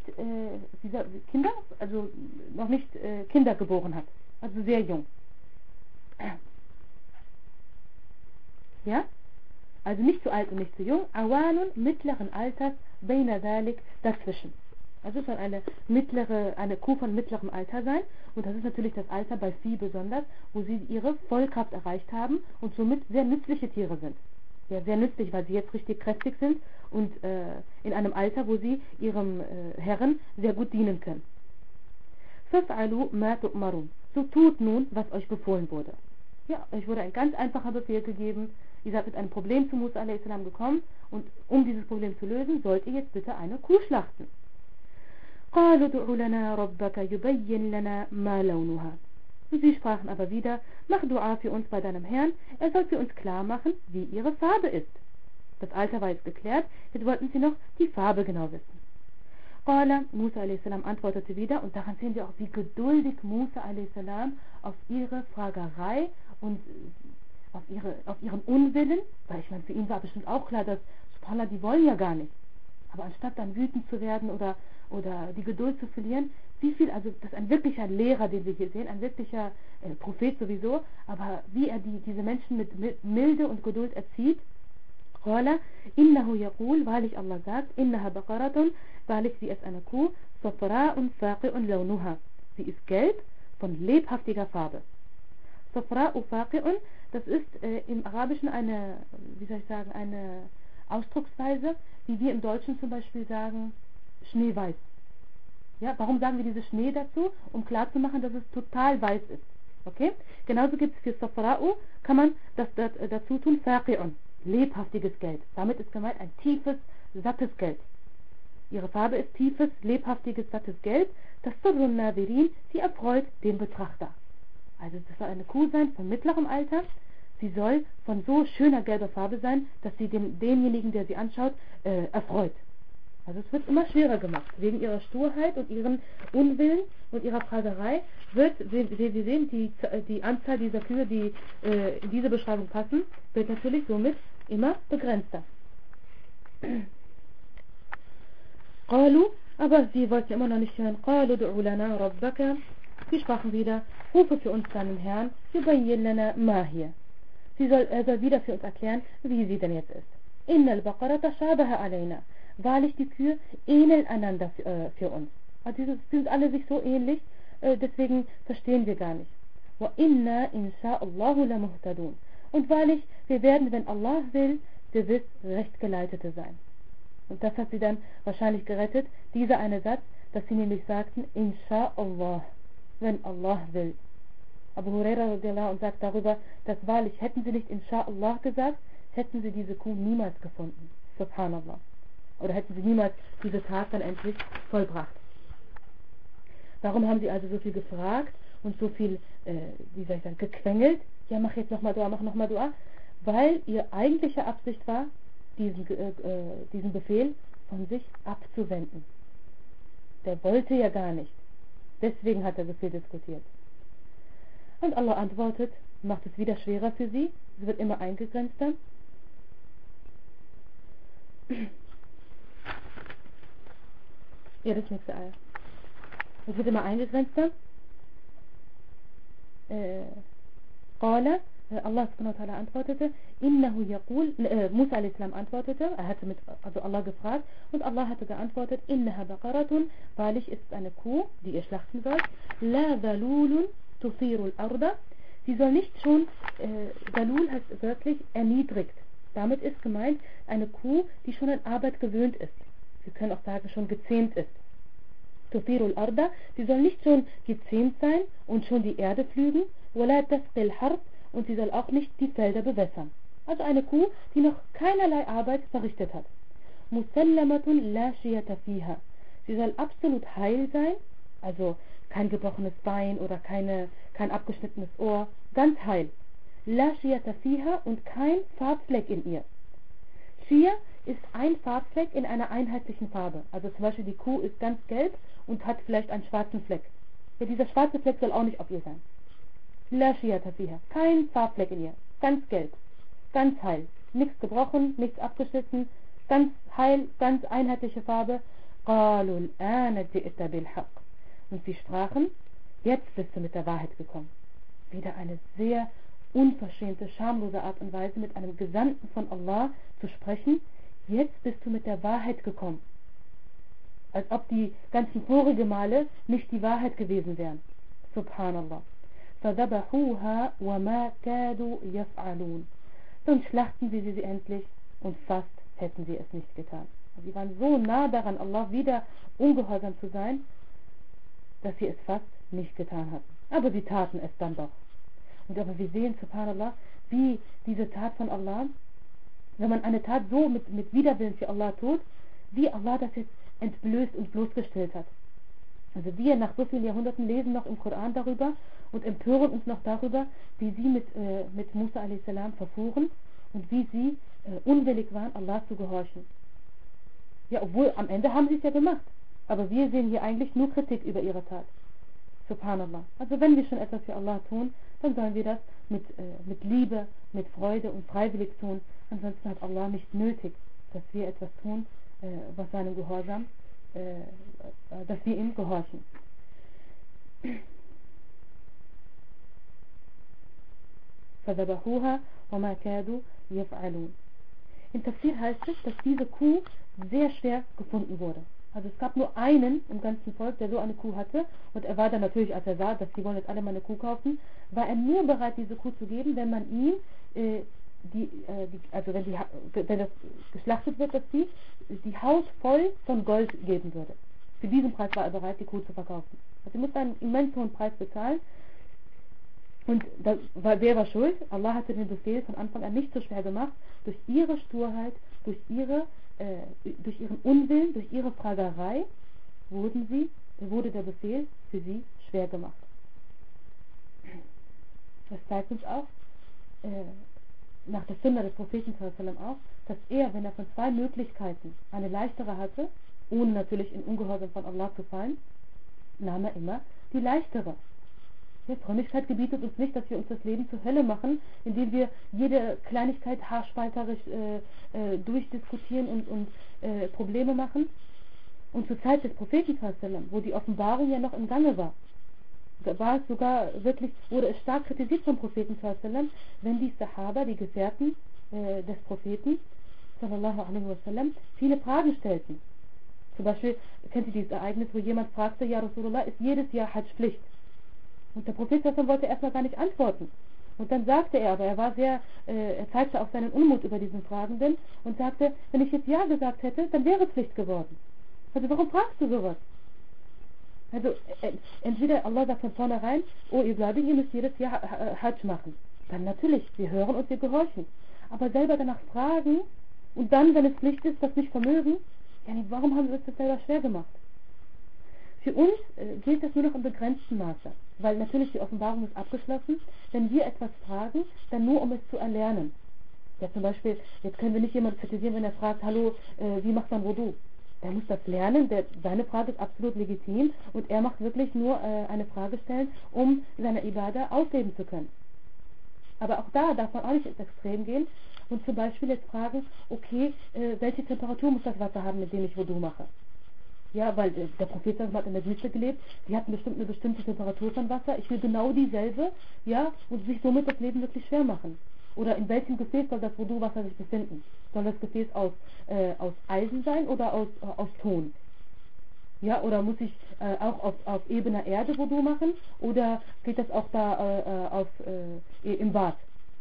A: Kinder geboren hat. Also sehr jung. Ja? Also nicht zu alt und nicht zu jung. Awanun, mittleren Alters, Beina Dalik, dazwischen. Also es soll eine Kuh von mittlerem Alter sein, und das ist natürlich das Alter bei Vieh besonders, wo sie ihre Vollkraft erreicht haben und somit sehr nützliche Tiere sind. Ja, sehr nützlich, weil sie jetzt richtig kräftig sind und in einem Alter, wo sie ihrem Herren sehr gut dienen können. Faf'alu ma tu'marun. So tut nun, was euch befohlen wurde. Ja, euch wurde ein ganz einfacher Befehl gegeben. Ihr seid mit einem Problem zu Musa a.s. gekommen, und um dieses Problem zu lösen, sollt ihr jetzt bitte eine Kuh schlachten. قالوا ادع لنا ربك يبين لنا ما لونها. Und sie sprachen aber wieder, mach Dua für uns bei deinem Herrn, er soll für uns klar machen, wie ihre Farbe ist. Das Alter war jetzt geklärt, jetzt wollten sie noch die Farbe genau wissen. Qala, Musa a.s. antwortete wieder, und daran sehen wir auch, wie geduldig Musa a.s. auf ihre Fragerei und auf ihren Unwillen, weil ich meine, für ihn war bestimmt auch klar, dass, subhanallah, die wollen ja gar nicht. Aber anstatt dann wütend zu werden oder die Geduld zu verlieren, also das ist ein wirklicher Lehrer, den wir hier sehen, ein wirklicher Prophet sowieso, aber wie er diese Menschen mit Milde und Geduld erzieht. Qala, innahu yaqul, wahrlich Allah sagt, innaha baqaratun, wahrlich sie ist eine Kuh, safra'un faqi'un launuha. Sie ist gelb, von lebhaftiger Farbe. Safra'u faqi'un, das ist im Arabischen eine Ausdrucksweise, wie wir im Deutschen zum Beispiel sagen, schneeweiß. Ja, warum sagen wir diese Schnee dazu? Um klarzumachen, dass es total weiß ist. Okay? Genauso gibt es für Safra'u, kann man das dazu tun, faqi'un, lebhaftiges Gelb. Damit ist gemeint ein tiefes, sattes Gelb. Ihre Farbe ist tiefes, lebhaftiges, sattes Gelb. Das Surrun Nadirin, sie erfreut den Betrachter. Also das soll eine Kuh sein von mittlerem Alter. Sie soll von so schöner gelber Farbe sein, dass sie denjenigen, der sie anschaut, erfreut. Also es wird immer schwerer gemacht. Wegen ihrer Sturheit und ihren Unwillen und ihrer Fragerei wird, wir sehen, die Anzahl dieser Kühe, die in diese Beschreibung passen, wird natürlich somit immer begrenzter. Qalu, aber sie wollten immer noch nicht hören. Qalu du'u lana rabbaka. Sie sprachen wieder, rufe für uns deinen Herrn, yubayyin lana ma hiya. Er soll wieder für uns erklären, wie sie denn jetzt ist. Innal baqarata shabaha alayna. Wahrlich, die Kühe ähneln einander für uns. Also die sind alle sich so ähnlich, deswegen verstehen wir gar nicht. Wa inna insha'Allahu lamuhtadun. Und wahrlich, wir werden, wenn Allah will, gewiss Rechtgeleitete sein. Und das hat sie dann wahrscheinlich gerettet, dieser eine Satz, dass sie nämlich sagten, Insha'Allah, wenn Allah will. Abu Huraira und sagt darüber, dass wahrlich, hätten sie nicht Insha'Allah gesagt, hätten sie diese Kuh niemals gefunden. Subhanallah. Oder hätten sie niemals diese Tat dann endlich vollbracht. Warum haben sie also so viel gefragt und so viel, gequengelt? Ja, mach jetzt nochmal Dua, mach nochmal Dua. Weil ihr eigentliche Absicht war, diesen Befehl von sich abzuwenden. Der wollte ja gar nicht. Deswegen hat er so viel diskutiert. Und Allah antwortet, macht es wieder schwerer für sie. Es wird immer eingegrenzter. Ja, das nächste Eier. Es wird immer eingegrenzter. Qala, Allah subhanahu wa ta'ala antwortete, innahu yaqul, Musa a.s. antwortete, er hatte also Allah gefragt, und Allah hatte geantwortet, innaha baqaratun, wahrlich ist es eine Kuh, die ihr schlachten sollt, la dhalulun tuthiru al-arda, sie soll nicht schon, Dalul heißt wörtlich erniedrigt. Damit ist gemeint eine Kuh, die schon an Arbeit gewöhnt ist. Wir können auch sagen, schon gezähmt ist. Tuthiru al-arda, sie soll nicht schon gezähmt sein und schon die Erde pflügen, wala tasqil harb, und sie soll auch nicht die Felder bewässern. Also eine Kuh, die noch keinerlei Arbeit verrichtet hat. Musallamatun la shiyata fiha. Sie soll absolut heil sein, also kein gebrochenes Bein oder kein abgeschnittenes Ohr, ganz heil. La shiyata fiha, und kein Farbfleck in ihr. Shia ist ein Farbfleck in einer einheitlichen Farbe. Also zum Beispiel die Kuh ist ganz gelb und hat vielleicht einen schwarzen Fleck. Ja, dieser schwarze Fleck soll auch nicht auf ihr sein. La shiyata fiha. Kein Farbfleck in ihr. Ganz gelb. Ganz heil. Nichts gebrochen, nichts abgeschnitten. Ganz heil, ganz einheitliche Farbe. Qalu al-ana ji'ta bil-haq. Und sie sprachen, jetzt bist du mit der Wahrheit gekommen. Wieder eine sehr unverschämte, schamlose Art und Weise, mit einem Gesandten von Allah zu sprechen. Jetzt bist du mit der Wahrheit gekommen. Als ob die ganzen vorigen Male nicht die Wahrheit gewesen wären. Subhanallah. فَذَبَحُوهَا وَمَا كَادُوا يَفْعَلُونَ. Dann schlachten sie endlich, und fast hätten sie es nicht getan. Sie waren so nah daran, Allah wieder ungehorsam zu sein, dass sie es fast nicht getan hatten. Aber sie taten es dann doch. Und aber wir sehen, subhanallah, wie diese Tat von Allah, wenn man eine Tat so mit Widerwillen für Allah tut, wie Allah das jetzt entblößt und bloßgestellt hat. Also wir nach so vielen Jahrhunderten lesen noch im Koran darüber und empören uns noch darüber, wie sie mit Musa a.s. verfuhren und wie sie unwillig waren, Allah zu gehorchen. Ja, obwohl am Ende haben sie es ja gemacht. Aber wir sehen hier eigentlich nur Kritik über ihre Tat. Subhanallah. Also wenn wir schon etwas für Allah tun, dann sollen wir das mit Liebe, mit Freude und freiwillig tun. Ansonsten hat Allah nicht nötig, dass wir etwas tun, was seinem Gehorsam, dass wir ihm gehorchen. فَذَبَحُوهَا وَمَا كَادُوا يَفْعَلُونَ. Im Tafsir heißt es, dass diese Kuh sehr schwer gefunden wurde. Also es gab nur einen im ganzen Volk, der so eine Kuh hatte, und er war dann natürlich, als er sah, dass die wollen jetzt alle mal eine Kuh kaufen, war er nur bereit, diese Kuh zu geben, wenn man ihm wenn das geschlachtet wird, dass die Haut voll von Gold geben würde. Für diesen Preis war er bereit, die Kuh zu verkaufen. Also er musste einen immens hohen Preis bezahlen. Und wer war schuld? Allah hatte den Befehl von Anfang an nicht so schwer gemacht. Durch ihre Sturheit, durch ihren Unwillen, durch ihre Fragerei wurde der Befehl für sie schwer gemacht. Das zeigt uns auch, nach der Sunna des Propheten auch, dass er, wenn er von zwei Möglichkeiten eine leichtere hatte, ohne natürlich in Ungehorsam von Allah zu fallen, nahm er immer die leichtere. Ja, Frömmigkeit gebietet uns nicht, dass wir uns das Leben zur Hölle machen, indem wir jede Kleinigkeit haarspalterisch durchdiskutieren und Probleme machen. Und zur Zeit des Propheten, wo die Offenbarung ja noch im Gange war, da war es sogar wirklich, wurde es stark kritisiert vom Propheten, wenn die Sahaba, die Gefährten des Propheten, sallallahu alaihi wasallam, viele Fragen stellten. Zum Beispiel, kennt ihr dieses Ereignis, wo jemand fragte, ja Rasulullah, ist jedes Jahr Hajj Pflicht? Und der Prophet wollte erstmal gar nicht antworten. Und dann sagte er, aber er zeigte auch seinen Unmut über diesen Fragenden und sagte, wenn ich jetzt Ja gesagt hätte, dann wäre es Pflicht geworden. Also warum fragst du sowas? Also entweder Allah sagt von vornherein, oh ihr Gläubigen, ihr müsst jedes Jahr Hajj machen. Dann natürlich, wir hören und wir gehorchen. Aber selber danach fragen und dann, wenn es Pflicht ist, das nicht vermögen, ja, warum haben wir uns das selber schwer gemacht? Für uns gilt das nur noch im begrenzten Maße, weil natürlich die Offenbarung ist abgeschlossen. Wenn wir etwas fragen, dann nur um es zu erlernen. Ja, zum Beispiel, jetzt können wir nicht jemanden kritisieren, wenn er fragt, hallo, wie macht man Wudu? Der muss das lernen, seine Frage ist absolut legitim und er macht wirklich nur eine Frage stellen, um seine Ibadah ausleben zu können. Aber auch da darf man auch nicht ins Extrem gehen und zum Beispiel jetzt fragen, okay, welche Temperatur muss das Wasser haben, mit dem ich Wudu mache? Ja, weil der Prophet hat in der Wüste gelebt, die hatten bestimmt eine bestimmte Temperatur von Wasser, ich will genau dieselbe, ja, und sich somit das Leben wirklich schwer machen. Oder in welchem Gefäß soll das Wudu-Wasser sich befinden? Soll das Gefäß aus Eisen sein oder aus Ton? Ja, oder muss ich auch auf ebener Erde Wudu machen? Oder geht das auch da im Bad?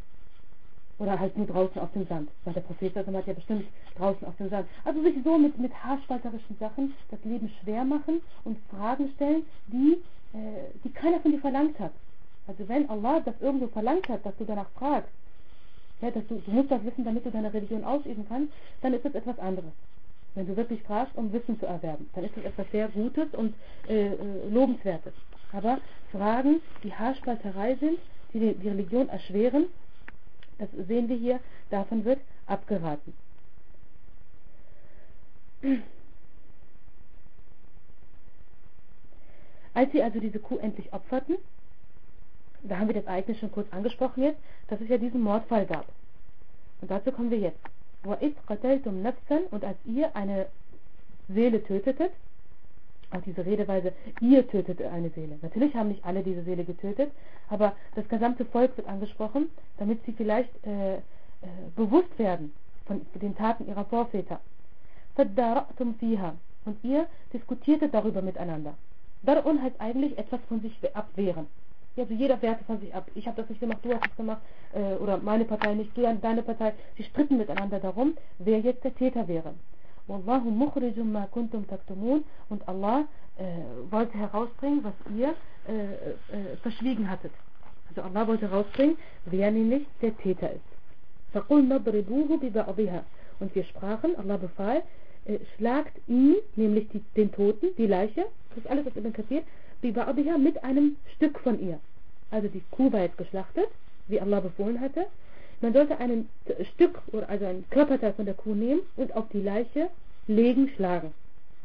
A: Oder halt nur draußen auf dem Sand? Weil der Prophet hat ja bestimmt draußen auf dem Sand. Also sich so mit haarspalterischen Sachen das Leben schwer machen und Fragen stellen, die keiner von dir verlangt hat. Also wenn Allah das irgendwo verlangt hat, dass du danach fragst, ja, du musst das wissen, damit du deine Religion ausüben kannst, dann ist das etwas anderes. Wenn du wirklich fragst, um Wissen zu erwerben, dann ist das etwas sehr Gutes und Lobenswertes. Aber Fragen, die Haarspalterei sind, die Religion erschweren, das sehen wir hier, davon wird abgeraten. Als sie also diese Kuh endlich opferten, da haben wir das Ereignis schon kurz angesprochen jetzt, dass es ja diesen Mordfall gab. Und dazu kommen wir jetzt. وَإِذْ قَتَلْتُمْ نَفْسًا, und als ihr eine Seele tötetet, auch diese Redeweise, ihr tötete eine Seele. Natürlich haben nicht alle diese Seele getötet, aber das gesamte Volk wird angesprochen, damit sie vielleicht bewusst werden von den Taten ihrer Vorväter. فَدَّارَأْتُمْ فِيهَا, und ihr diskutiertet darüber miteinander. Darun heißt eigentlich etwas von sich abwehren. Also jeder wehrte von sich ab. Ich habe das nicht gemacht, du hast es gemacht, oder meine Partei nicht, du deine Partei. Sie stritten miteinander darum, wer jetzt der Täter wäre. Wallahu mukhrijum ma kuntum taktumun, und Allah wollte herausbringen, was ihr verschwiegen hattet. Also Allah wollte herausbringen, wer nämlich der Täter ist. فَقُلْنَا ضْرِبُوهُ بِبَعْضِهَا, und wir sprachen, Allah befahl, schlagt ihn, nämlich den Toten, die Leiche, das ist alles, was immer kapiert, بِبَعْضِهَا, mit einem Stück von ihr. Also die Kuh war jetzt geschlachtet, wie Allah befohlen hatte. Man sollte ein Stück, oder also ein Körperteil von der Kuh nehmen und auf die Leiche legen, schlagen.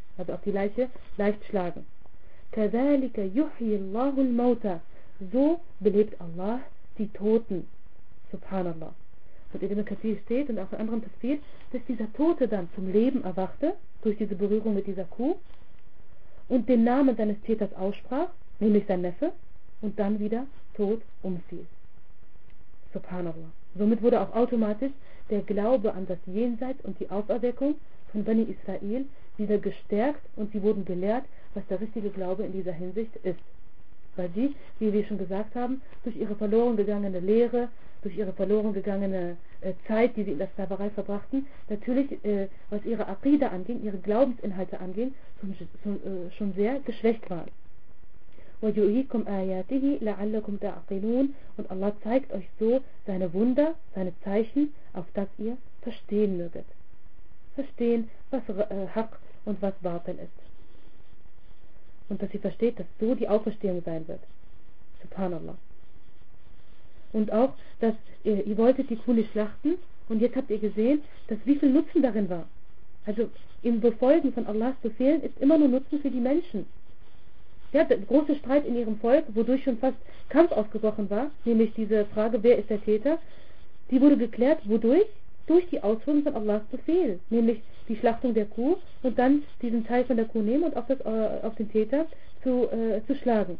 A: also auf die Leiche leicht schlagen. كَذَلِكَ يُحْيِي اللَّهُ الْمَوْتَى, so belebt Allah die Toten. Subhanallah. Und in dem Kapitel steht und auch in anderen Tafsir, dass dieser Tote dann zum Leben erwachte, durch diese Berührung mit dieser Kuh, und den Namen seines Täters aussprach, nämlich sein Neffe, und dann wieder tot umfiel. Subhanallah. Somit wurde auch automatisch der Glaube an das Jenseits und die Auferweckung von Bani Israel wieder gestärkt und sie wurden gelehrt, was der richtige Glaube in dieser Hinsicht ist. Weil sie, wie wir schon gesagt haben, durch ihre verloren gegangene Lehre, durch ihre verloren gegangene Zeit, die sie in der Sklaverei verbrachten, natürlich, was ihre Aqida anging, ihre Glaubensinhalte anging, schon sehr geschwächt waren. وَيُرِيكُمْ آيَاتِهِ لَعَلَّكُمْ تَعْقِلُونَ, und Allah zeigt euch so seine Wunder, seine Zeichen, auf das ihr verstehen möget. Verstehen, was Haq und was Batil ist. Und dass ihr versteht, dass so die Auferstehung sein wird. Subhanallah. Und auch, dass ihr wolltet die Kuh nicht schlachten und jetzt habt ihr gesehen, dass wie viel Nutzen darin war. Also im Befolgen von Allahs Befehlen ist immer nur Nutzen für die Menschen. Ja, der große Streit in ihrem Volk, wodurch schon fast Kampf ausgebrochen war, nämlich diese Frage, wer ist der Täter, die wurde geklärt, wodurch? Durch die Ausführung von Allahs Befehl, nämlich die Schlachtung der Kuh und dann diesen Teil von der Kuh nehmen und auf den Täter zu schlagen.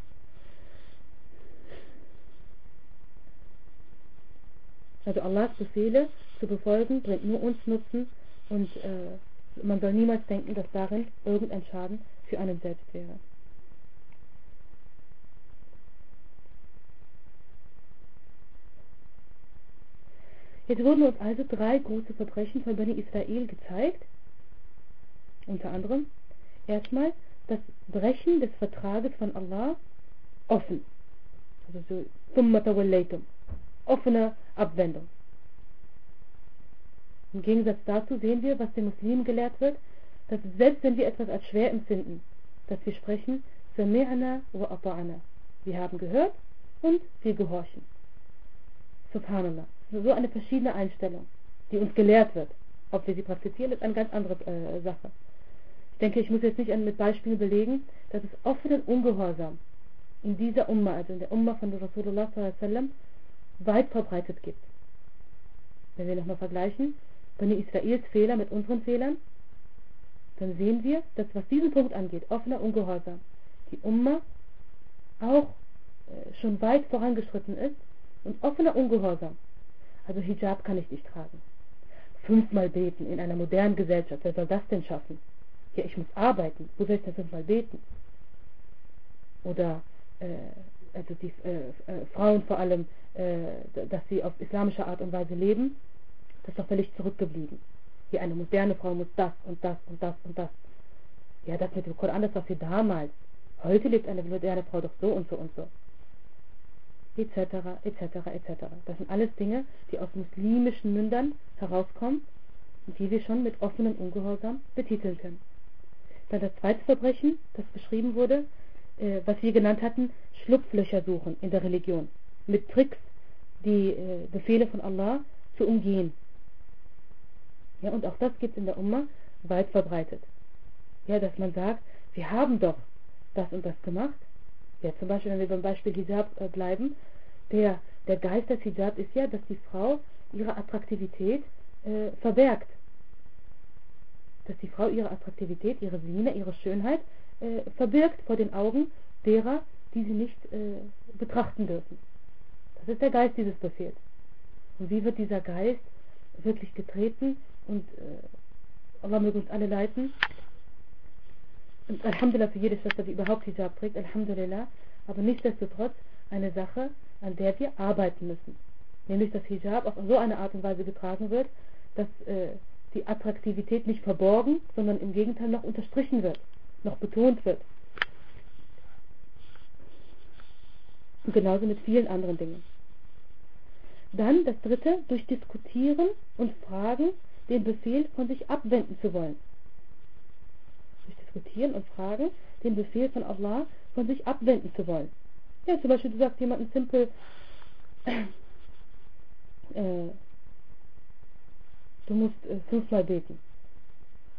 A: Also Allahs Befehle zu befolgen, bringt nur uns Nutzen und man soll niemals denken, dass darin irgendein Schaden für einen selbst wäre. Jetzt wurden uns also 3 große Verbrechen von Bani Israel gezeigt. Unter anderem erstmal das Brechen des Vertrages von Allah offen. Also so ثُمَّ تَوَلَّيْتُمْ, offene Abwendung. Im Gegensatz dazu sehen wir, was den Muslimen gelehrt wird, dass selbst wenn wir etwas als schwer empfinden, dass wir sprechen سَمِعْنَا وَأَطَعْنَا. Wir haben gehört und wir gehorchen. Subhanallah. So eine verschiedene Einstellung, die uns gelehrt wird. Ob wir sie praktizieren, ist eine ganz andere Sache. Ich denke, ich muss jetzt nicht mit Beispielen belegen, dass es offenen Ungehorsam in dieser Umma, also in der Umma von Rasulullah s.a.w. weit verbreitet gibt. Wenn wir nochmal vergleichen, Bani Israels Fehler mit unseren Fehlern, dann sehen wir, dass was diesen Punkt angeht, offener Ungehorsam, die Umma auch schon weit vorangeschritten ist und offener Ungehorsam. Also Hijab kann ich nicht tragen. 5-mal beten in einer modernen Gesellschaft, wer soll das denn schaffen? Ja, ich muss arbeiten, wo soll ich denn 5-mal beten? Oder also die Frauen vor allem, dass sie auf islamische Art und Weise leben, das ist doch völlig zurückgeblieben. Hier eine moderne Frau muss das und das und das und das. Ja, das mit dem Koran, das war für damals. Heute lebt eine moderne Frau doch so und so und so. Etc., etc., etc. Das sind alles Dinge, die aus muslimischen Mündern herauskommen und die wir schon mit offenem Ungehorsam betiteln können. Dann das zweite Verbrechen, das beschrieben wurde, was wir genannt hatten, Schlupflöcher suchen in der Religion. Mit Tricks, die Befehle von Allah zu umgehen. Ja, und auch das gibt es in der Umma weit verbreitet. Ja, dass man sagt, wir haben doch das und das gemacht. Ja, zum Beispiel, wenn wir beim Beispiel Hijab bleiben, der Geist des Hijab ist ja, dass die Frau ihre Attraktivität verbergt. Dass die Frau ihre Attraktivität, ihre Sine, ihre Schönheit verbirgt vor den Augen derer, die sie nicht betrachten dürfen. Das ist der Geist dieses Befehls. Und wie wird dieser Geist wirklich getreten und Allah möge uns alle leiten. Und Alhamdulillah für jede Schwester, die überhaupt Hijab trägt, Alhamdulillah, aber nichtsdestotrotz eine Sache, an der wir arbeiten müssen. Nämlich, dass Hijab auf so eine Art und Weise getragen wird, dass die Attraktivität nicht verborgen, sondern im Gegenteil noch unterstrichen wird, noch betont wird. Und genauso mit vielen anderen Dingen. Dann das dritte, durch Diskutieren und Fragen den Befehl von sich abwenden zu wollen. Durch Diskutieren und Fragen den Befehl von Allah von sich abwenden zu wollen. Ja, zum Beispiel, du sagst jemandem simpel, du musst 5-mal beten.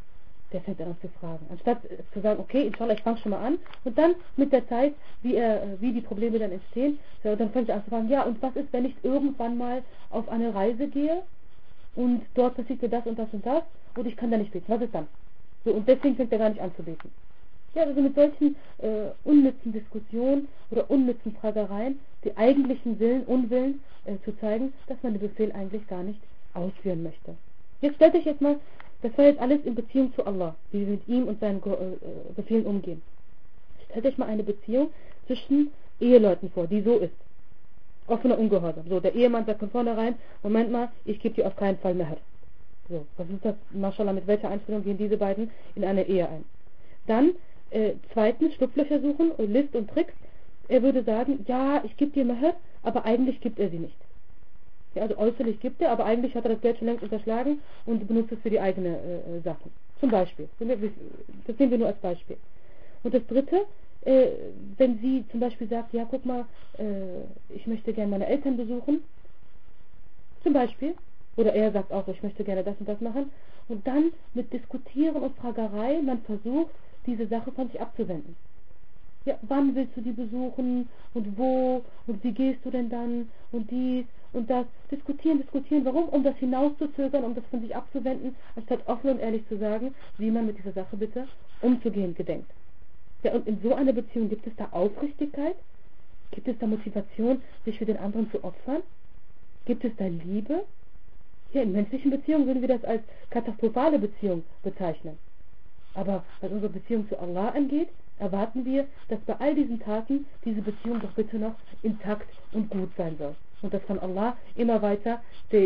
A: der fängt dann an zu fragen. Anstatt zu sagen, okay, inshallah, ich fange schon mal an und dann mit der Zeit, wie die Probleme dann entstehen, so, dann fängt er an zu fragen, ja, und was ist, wenn ich irgendwann mal auf eine Reise gehe und dort passiert mir das und das und das und ich kann da nicht beten, was ist dann? So, und deswegen fängt er gar nicht an zu beten. Ja, also mit solchen unnützen Diskussionen oder unnützen Fragereien, die eigentlichen Unwillen zu zeigen, dass man den Befehl eigentlich gar nicht ausführen möchte. Jetzt stellt euch jetzt mal, das war jetzt alles in Beziehung zu Allah, wie wir mit ihm und seinen Befehlen umgehen. Stellt euch mal eine Beziehung zwischen Eheleuten vor, die so ist. Offener Ungehorsam. So, der Ehemann sagt von vornherein, Moment mal, ich gebe dir auf keinen Fall mehr. So, was ist das? Mashallah, mit welcher Einstellung gehen diese beiden in eine Ehe ein? Dann, zweitens, Schlupflöcher suchen, List und Tricks. Er würde sagen, ja, ich gebe dir Meher, aber eigentlich gibt er sie nicht. Ja, also äußerlich gibt er, aber eigentlich hat er das Geld schon längst unterschlagen und benutzt es für die eigenen Sachen. Zum Beispiel. Das nehmen wir nur als Beispiel. Und das dritte, wenn sie zum Beispiel sagt, ja, guck mal, ich möchte gerne meine Eltern besuchen. Zum Beispiel. Oder er sagt auch, ich möchte gerne das und das machen. Und dann mit Diskutieren und Fragerei, man versucht, diese Sache von sich abzuwenden. Ja, wann willst du die besuchen und wo und wie gehst du denn dann und dies und das. Diskutieren. Warum? Um das hinauszuzögern, um das von sich abzuwenden, anstatt offen und ehrlich zu sagen, wie man mit dieser Sache bitte umzugehen gedenkt. Ja, und in so einer Beziehung gibt es da Aufrichtigkeit? Gibt es da Motivation, sich für den anderen zu opfern? Gibt es da Liebe? Ja, in menschlichen Beziehungen würden wir das als katastrophale Beziehung bezeichnen. Aber was unsere Beziehung zu Allah angeht, erwarten wir, dass bei all diesen Taten diese Beziehung doch bitte noch intakt und gut sein soll. Und dass von Allah immer weiter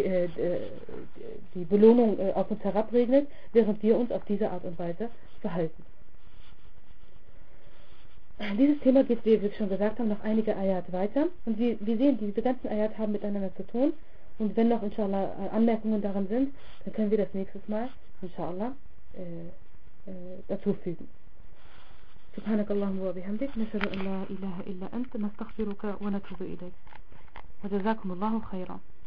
A: die Belohnung auf uns herabregnet, während wir uns auf diese Art und Weise verhalten. Dieses Thema geht, wie wir schon gesagt haben, noch einige Ayat weiter. Und wir sehen, diese ganzen Ayat haben miteinander zu tun. Und wenn noch, inshallah, Anmerkungen daran sind, dann können wir das nächstes Mal, inshallah, dazu fügen. سبحانك اللهم وبحمدك نشهد أن لا إله إلا أنت نستغفرك ونتوب إليك وجزاكم الله خيرا.